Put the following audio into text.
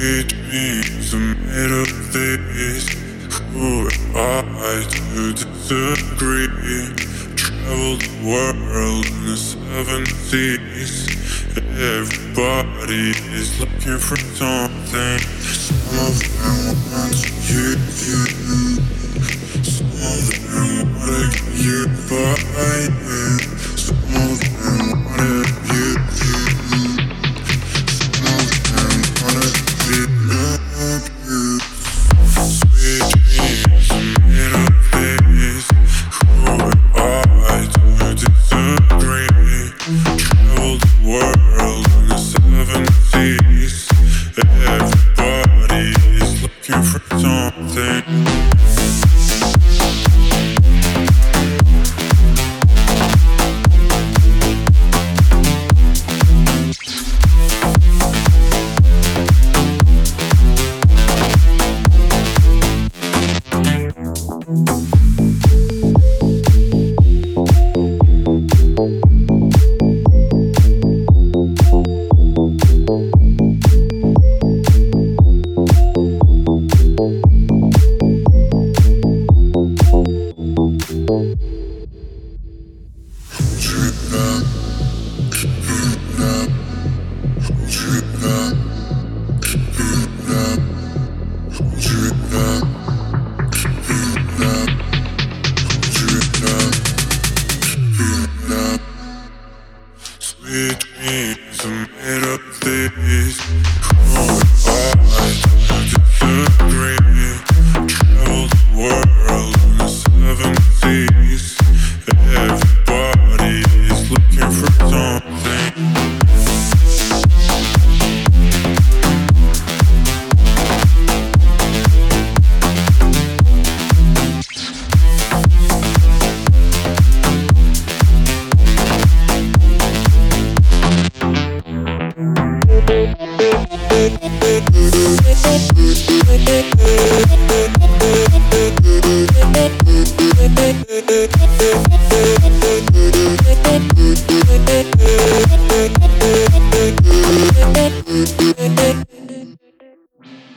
Sweet dreams are made of this. Who am I to disagree? Travel the world in the seven seas. Everybody is looking for something. Some of them want to use you. Some of them wanna get you by you. Some of them wanna abuse you. Some of them wanna be abused. Sweet dreams are made of this. Who am I to disagree? Travel the world in the seven seas. Everybody is looking for something. Sweet dreams are made of this. Who am I to disagree? Travel the world in the seven seas. Everybody is looking for something. We'll be right back.